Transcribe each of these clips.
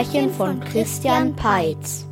Märchen von Christian Peitz.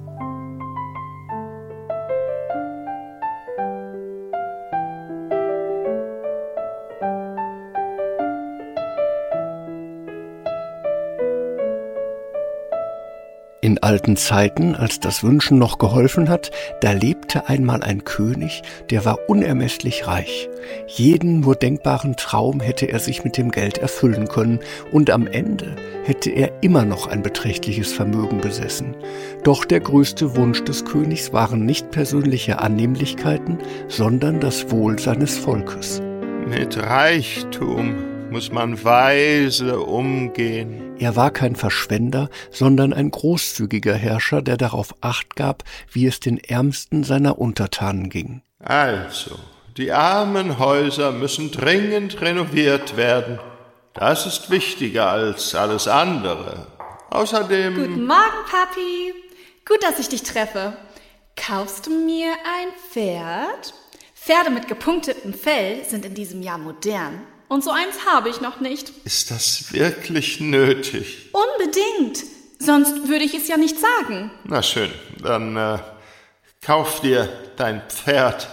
In alten Zeiten, als das Wünschen noch geholfen hat, da lebte einmal ein König, der war unermesslich reich. Jeden nur denkbaren Traum hätte er sich mit dem Geld erfüllen können und am Ende hätte er immer noch ein beträchtliches Vermögen besessen. Doch der größte Wunsch des Königs waren nicht persönliche Annehmlichkeiten, sondern das Wohl seines Volkes. Mit Reichtum muss man weise umgehen. Er war kein Verschwender, sondern ein großzügiger Herrscher, der darauf Acht gab, wie es den Ärmsten seiner Untertanen ging. Also, die armen Häuser müssen dringend renoviert werden. Das ist wichtiger als alles andere. Außerdem... Guten Morgen, Papi. Gut, dass ich dich treffe. Kaufst du mir ein Pferd? Pferde mit gepunktetem Fell sind in diesem Jahr modern. Und so eins habe ich noch nicht. Ist das wirklich nötig? Unbedingt. Sonst würde ich es ja nicht sagen. Na schön, dann kauf dir dein Pferd.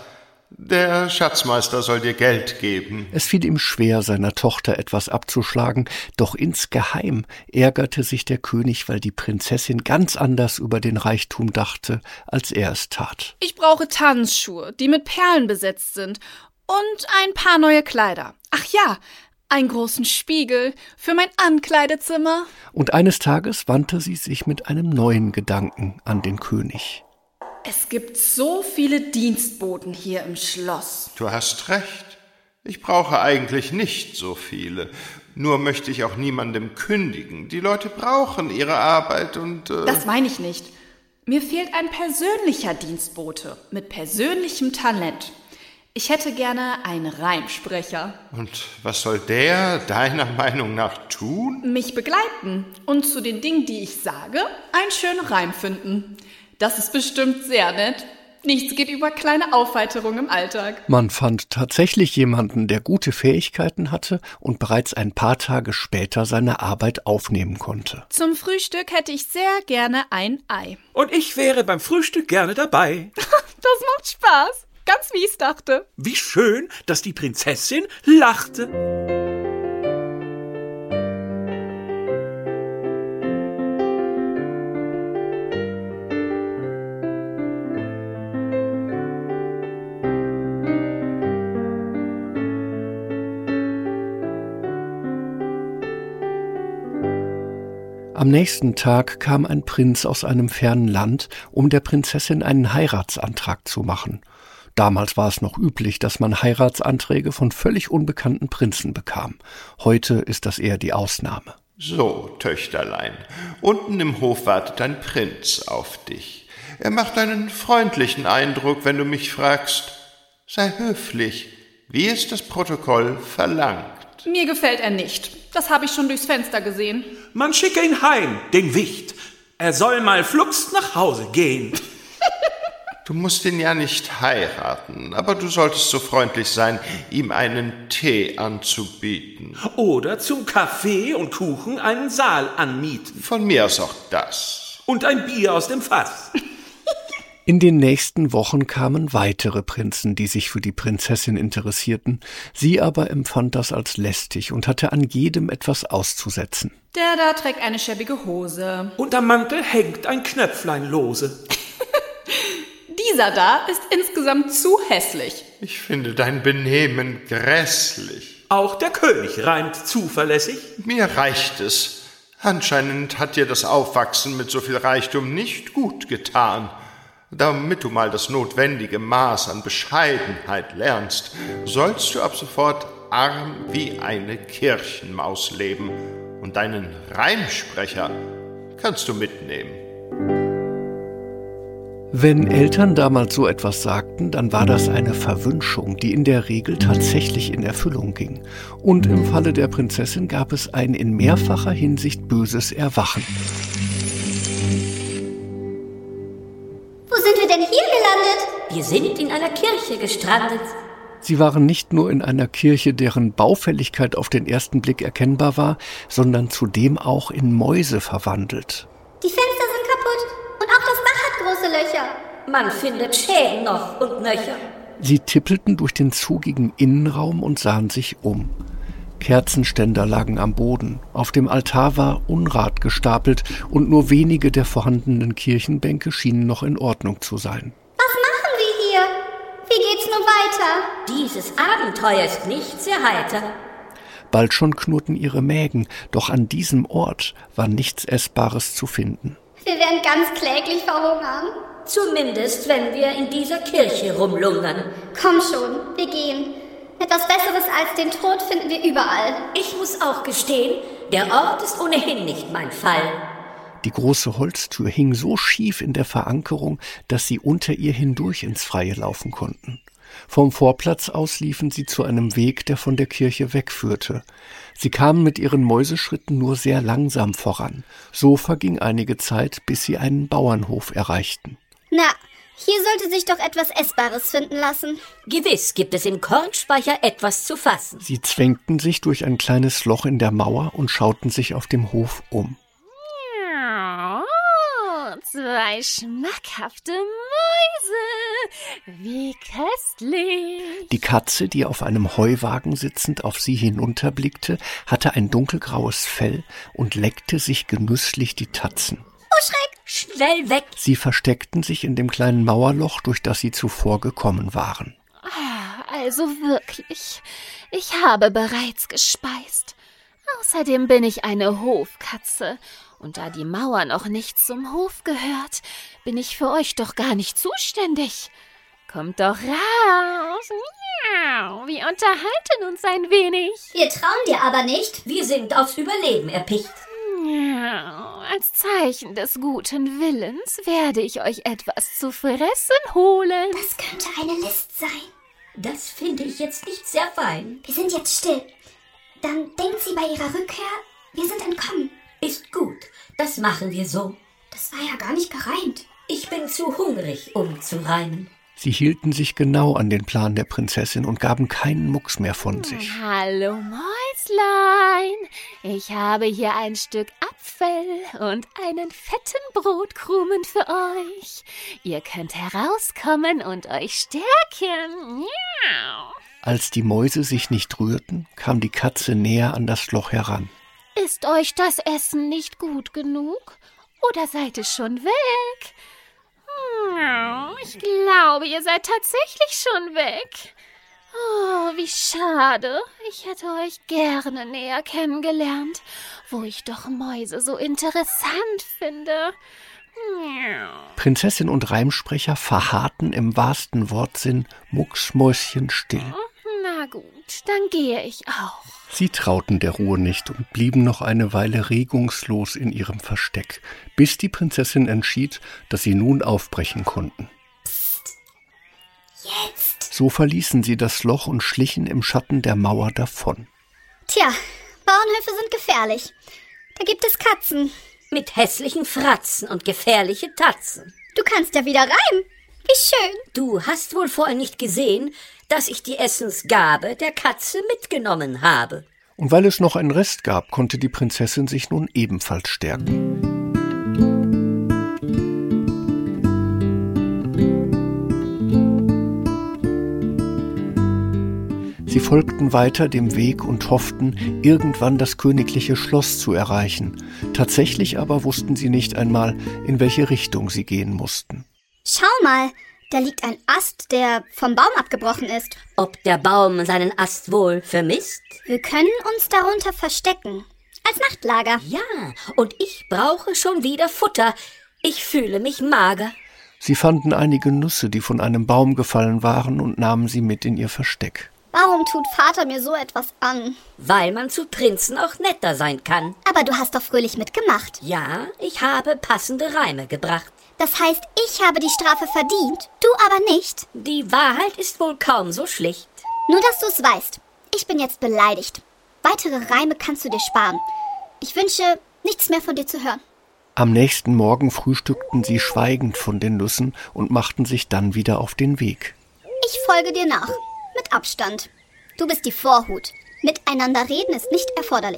Der Schatzmeister soll dir Geld geben. Es fiel ihm schwer, seiner Tochter etwas abzuschlagen, doch insgeheim ärgerte sich der König, weil die Prinzessin ganz anders über den Reichtum dachte, als er es tat. Ich brauche Tanzschuhe, die mit Perlen besetzt sind, und ein paar neue Kleider. Ach ja, einen großen Spiegel für mein Ankleidezimmer. Und eines Tages wandte sie sich mit einem neuen Gedanken an den König. Es gibt so viele Dienstboten hier im Schloss. Du hast recht. Ich brauche eigentlich nicht so viele. Nur möchte ich auch niemandem kündigen. Die Leute brauchen ihre Arbeit und... Das meine ich nicht. Mir fehlt ein persönlicher Dienstbote mit persönlichem Talent. Ich hätte gerne einen Reimsprecher. Und was soll der deiner Meinung nach tun? Mich begleiten und zu den Dingen, die ich sage, einen schönen Reim finden. Das ist bestimmt sehr nett. Nichts geht über kleine Aufheiterung im Alltag. Man fand tatsächlich jemanden, der gute Fähigkeiten hatte und bereits ein paar Tage später seine Arbeit aufnehmen konnte. Zum Frühstück hätte ich sehr gerne ein Ei. Und ich wäre beim Frühstück gerne dabei. Das macht Spaß. Ganz wie ich's dachte. Wie schön, dass die Prinzessin lachte. Am nächsten Tag kam ein Prinz aus einem fernen Land, um der Prinzessin einen Heiratsantrag zu machen. Damals war es noch üblich, dass man Heiratsanträge von völlig unbekannten Prinzen bekam. Heute ist das eher die Ausnahme. So, Töchterlein, unten im Hof wartet ein Prinz auf dich. Er macht einen freundlichen Eindruck, wenn du mich fragst. Sei höflich, wie es das Protokoll verlangt. Mir gefällt er nicht. Das habe ich schon durchs Fenster gesehen. Man schicke ihn heim, den Wicht. Er soll mal flugs nach Hause gehen. Du musst ihn ja nicht heiraten, aber du solltest so freundlich sein, ihm einen Tee anzubieten. Oder zum Kaffee und Kuchen einen Saal anmieten. Von mir aus auch das. Und ein Bier aus dem Fass. In den nächsten Wochen kamen weitere Prinzen, die sich für die Prinzessin interessierten. Sie aber empfand das als lästig und hatte an jedem etwas auszusetzen. Der da trägt eine schäbige Hose. Und am Mantel hängt ein Knöpflein lose. Dieser da ist insgesamt zu hässlich. Ich finde dein Benehmen grässlich. Auch der König reimt zuverlässig. Mir reicht es. Anscheinend hat dir das Aufwachsen mit so viel Reichtum nicht gut getan. Damit du mal das notwendige Maß an Bescheidenheit lernst, sollst du ab sofort arm wie eine Kirchenmaus leben. Und deinen Reimsprecher kannst du mitnehmen. Wenn Eltern damals so etwas sagten, dann war das eine Verwünschung, die in der Regel tatsächlich in Erfüllung ging. Und im Falle der Prinzessin gab es ein in mehrfacher Hinsicht böses Erwachen. Wo sind wir denn hier gelandet? Wir sind in einer Kirche gestrandet. Sie waren nicht nur in einer Kirche, deren Baufälligkeit auf den ersten Blick erkennbar war, sondern zudem auch in Mäuse verwandelt. Die Man findet Schäden noch und nöcher. Sie tippelten durch den zugigen Innenraum und sahen sich um. Kerzenständer lagen am Boden, auf dem Altar war Unrat gestapelt und nur wenige der vorhandenen Kirchenbänke schienen noch in Ordnung zu sein. Was machen wir hier? Wie geht's nun weiter? Dieses Abenteuer ist nicht sehr heiter. Bald schon knurrten ihre Mägen, doch an diesem Ort war nichts Essbares zu finden. Wir werden ganz kläglich verhungern. Zumindest, wenn wir in dieser Kirche rumlungern. Komm schon, wir gehen. Etwas Besseres als den Tod finden wir überall. Ich muss auch gestehen, der Ort ist ohnehin nicht mein Fall. Die große Holztür hing so schief in der Verankerung, dass sie unter ihr hindurch ins Freie laufen konnten. Vom Vorplatz aus liefen sie zu einem Weg, der von der Kirche wegführte. Sie kamen mit ihren Mäuseschritten nur sehr langsam voran. So verging einige Zeit, bis sie einen Bauernhof erreichten. Na, hier sollte sich doch etwas Essbares finden lassen. Gewiss gibt es im Kornspeicher etwas zu fassen. Sie zwängten sich durch ein kleines Loch in der Mauer und schauten sich auf dem Hof um. Oh, 2 schmackhafte Mäuse. Wie köstlich. Die Katze, die auf einem Heuwagen sitzend auf sie hinunterblickte, hatte ein dunkelgraues Fell und leckte sich genüsslich die Tatzen. Oh, Schreck! Schnell weg! Sie versteckten sich in dem kleinen Mauerloch, durch das sie zuvor gekommen waren. Also wirklich, ich habe bereits gespeist. Außerdem bin ich eine Hofkatze. Und da die Mauer noch nicht zum Hof gehört, bin ich für euch doch gar nicht zuständig. Kommt doch raus. Miau. Wir unterhalten uns ein wenig. Wir trauen dir aber nicht. Wir sind aufs Überleben erpicht. Als Zeichen des guten Willens werde ich euch etwas zu fressen holen. Das könnte eine List sein. Das finde ich jetzt nicht sehr fein. Wir sind jetzt still. Dann denkt sie bei ihrer Rückkehr, wir sind entkommen. Ist gut, das machen wir so. Das war ja gar nicht gereimt. Ich bin zu hungrig, um zu reimen. Sie hielten sich genau an den Plan der Prinzessin und gaben keinen Mucks mehr von sich. Hallo Mäuslein, ich habe hier ein Stück Apfel und einen fetten Brotkrumen für euch. Ihr könnt herauskommen und euch stärken. Miau. Als die Mäuse sich nicht rührten, kam die Katze näher an das Loch heran. Ist euch das Essen nicht gut genug? Oder seid ihr schon weg? Ich glaube, ihr seid tatsächlich schon weg. Oh, wie schade. Ich hätte euch gerne näher kennengelernt, wo ich doch Mäuse so interessant finde. Prinzessin und Reimsprecher verharrten im wahrsten Wortsinn mucksmäuschenstill. Na gut, dann gehe ich auch. Sie trauten der Ruhe nicht und blieben noch eine Weile regungslos in ihrem Versteck, bis die Prinzessin entschied, dass sie nun aufbrechen konnten. Psst, jetzt! So verließen sie das Loch und schlichen im Schatten der Mauer davon. Tja, Bauernhöfe sind gefährlich. Da gibt es Katzen. Mit hässlichen Fratzen und gefährliche Tatzen. Du kannst ja wieder reimen. Wie schön. Du hast wohl vorher nicht gesehen, dass ich die Essensgabe der Katze mitgenommen habe. Und weil es noch einen Rest gab, konnte die Prinzessin sich nun ebenfalls stärken. Sie folgten weiter dem Weg und hofften, irgendwann das königliche Schloss zu erreichen. Tatsächlich aber wussten sie nicht einmal, in welche Richtung sie gehen mussten. Schau mal, da liegt ein Ast, der vom Baum abgebrochen ist. Ob der Baum seinen Ast wohl vermisst? Wir können uns darunter verstecken. Als Nachtlager. Ja, und ich brauche schon wieder Futter. Ich fühle mich mager. Sie fanden einige Nüsse, die von einem Baum gefallen waren, und nahmen sie mit in ihr Versteck. Warum tut Vater mir so etwas an? Weil man zu Prinzen auch netter sein kann. Aber du hast doch fröhlich mitgemacht. Ja, ich habe passende Reime gebracht. Das heißt, ich habe die Strafe verdient, du aber nicht. Die Wahrheit ist wohl kaum so schlicht. Nur, dass du es weißt. Ich bin jetzt beleidigt. Weitere Reime kannst du dir sparen. Ich wünsche, nichts mehr von dir zu hören. Am nächsten Morgen frühstückten sie schweigend von den Nüssen und machten sich dann wieder auf den Weg. Ich folge dir nach. Mit Abstand. Du bist die Vorhut. Miteinander reden ist nicht erforderlich.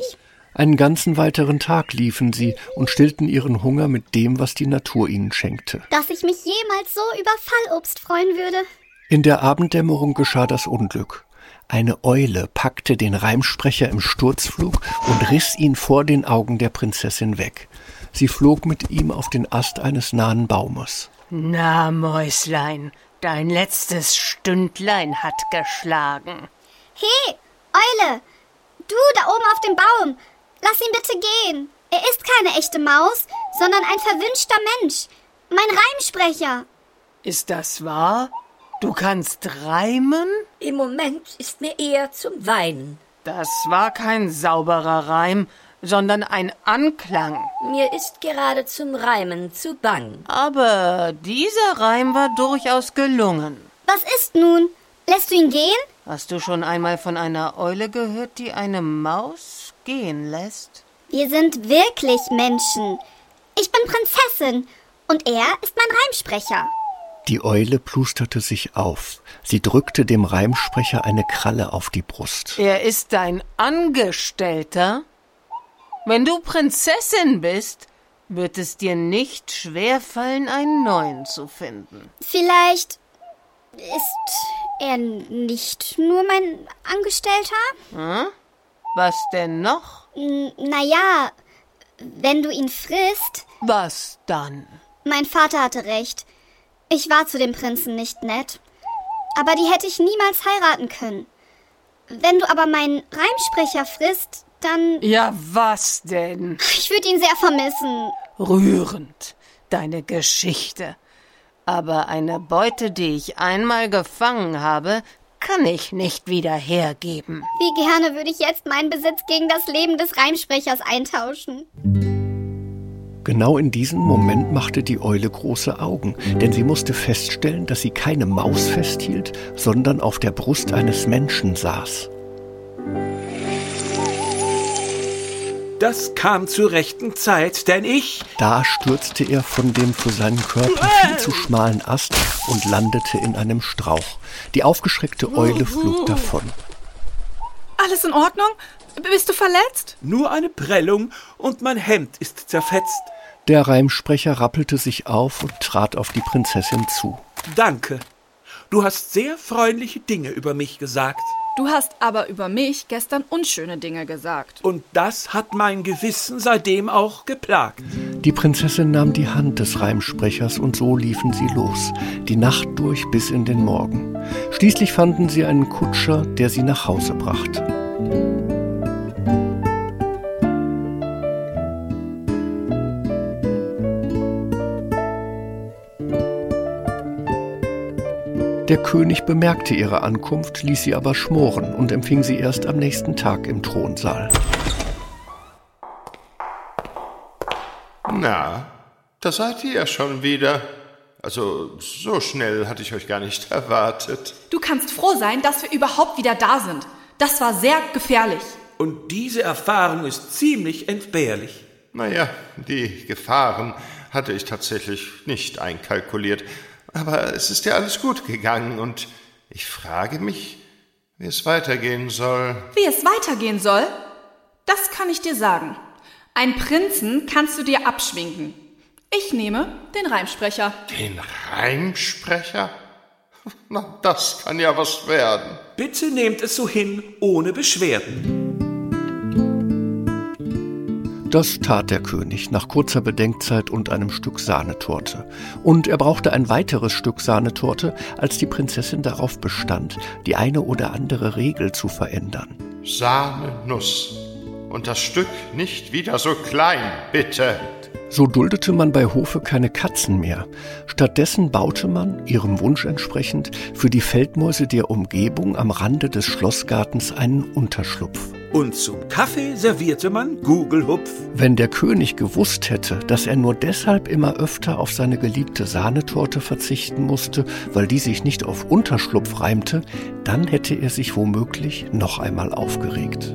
Einen ganzen weiteren Tag liefen sie und stillten ihren Hunger mit dem, was die Natur ihnen schenkte. Dass ich mich jemals so über Fallobst freuen würde. In der Abenddämmerung geschah das Unglück. Eine Eule packte den Reimsprecher im Sturzflug und riss ihn vor den Augen der Prinzessin weg. Sie flog mit ihm auf den Ast eines nahen Baumes. Na, Mäuslein, dein letztes Stündlein hat geschlagen. Hey, Eule, du da oben auf dem Baum, lass ihn bitte gehen. Er ist keine echte Maus, sondern ein verwünschter Mensch. Mein Reimsprecher. Ist das wahr? Du kannst reimen? Im Moment ist mir eher zum Weinen. Das war kein sauberer Reim, sondern ein Anklang. Mir ist gerade zum Reimen zu bang. Aber dieser Reim war durchaus gelungen. Was ist nun? Lässt du ihn gehen? Hast du schon einmal von einer Eule gehört, die eine Maus gehen lässt? Wir sind wirklich Menschen. Ich bin Prinzessin und er ist mein Reimsprecher. Die Eule plusterte sich auf. Sie drückte dem Reimsprecher eine Kralle auf die Brust. Er ist dein Angestellter? Wenn du Prinzessin bist, wird es dir nicht schwerfallen, einen neuen zu finden. Vielleicht ist er nicht nur mein Angestellter? Hm? Was denn noch? Naja, wenn du ihn frisst... Was dann? Mein Vater hatte recht. Ich war zu dem Prinzen nicht nett. Aber die hätte ich niemals heiraten können. Wenn du aber meinen Reimsprecher frisst, dann... Ja, was denn? Ich würde ihn sehr vermissen. Rührend, deine Geschichte. Aber eine Beute, die ich einmal gefangen habe, kann ich nicht wieder hergeben. Wie gerne würde ich jetzt meinen Besitz gegen das Leben des Reimsprechers eintauschen. Genau in diesem Moment machte die Eule große Augen, denn sie musste feststellen, dass sie keine Maus festhielt, sondern auf der Brust eines Menschen saß. Das kam zur rechten Zeit, denn Da stürzte er von dem für seinen Körper viel zu schmalen Ast und landete in einem Strauch. Die aufgeschreckte Eule flog davon. Alles in Ordnung? Bist du verletzt? Nur eine Prellung und mein Hemd ist zerfetzt. Der Reimsprecher rappelte sich auf und trat auf die Prinzessin zu. Danke. Du hast sehr freundliche Dinge über mich gesagt. Du hast aber über mich gestern unschöne Dinge gesagt. Und das hat mein Gewissen seitdem auch geplagt. Die Prinzessin nahm die Hand des Reimsprechers und so liefen sie los, die Nacht durch bis in den Morgen. Schließlich fanden sie einen Kutscher, der sie nach Hause brachte. Der König bemerkte ihre Ankunft, ließ sie aber schmoren und empfing sie erst am nächsten Tag im Thronsaal. Na, da seid ihr ja schon wieder. Also, so schnell hatte ich euch gar nicht erwartet. Du kannst froh sein, dass wir überhaupt wieder da sind. Das war sehr gefährlich. Und diese Erfahrung ist ziemlich entbehrlich. Naja, die Gefahren hatte ich tatsächlich nicht einkalkuliert. Aber es ist ja alles gut gegangen und ich frage mich, wie es weitergehen soll. Wie es weitergehen soll? Das kann ich dir sagen. Einen Prinzen kannst du dir abschminken. Ich nehme den Reimsprecher. Den Reimsprecher? Na, das kann ja was werden. Bitte nehmt es so hin, ohne Beschwerden. Das tat der König nach kurzer Bedenkzeit und einem Stück Sahnetorte. Und er brauchte ein weiteres Stück Sahnetorte, als die Prinzessin darauf bestand, die eine oder andere Regel zu verändern. Sahne, Nuss. Und das Stück nicht wieder so klein, bitte. So duldete man bei Hofe keine Katzen mehr. Stattdessen baute man, ihrem Wunsch entsprechend, für die Feldmäuse der Umgebung am Rande des Schlossgartens einen Unterschlupf. Und zum Kaffee servierte man Gugelhupf. Wenn der König gewusst hätte, dass er nur deshalb immer öfter auf seine geliebte Sahnetorte verzichten musste, weil die sich nicht auf Unterschlupf reimte, dann hätte er sich womöglich noch einmal aufgeregt.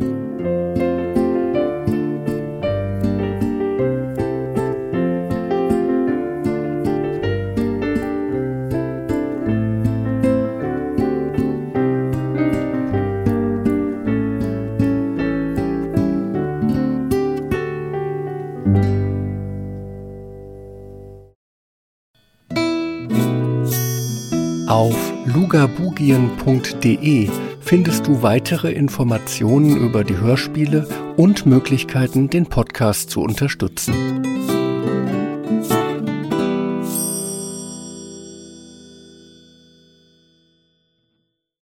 Auf lugabugien.de findest du weitere Informationen über die Hörspiele und Möglichkeiten, den Podcast zu unterstützen.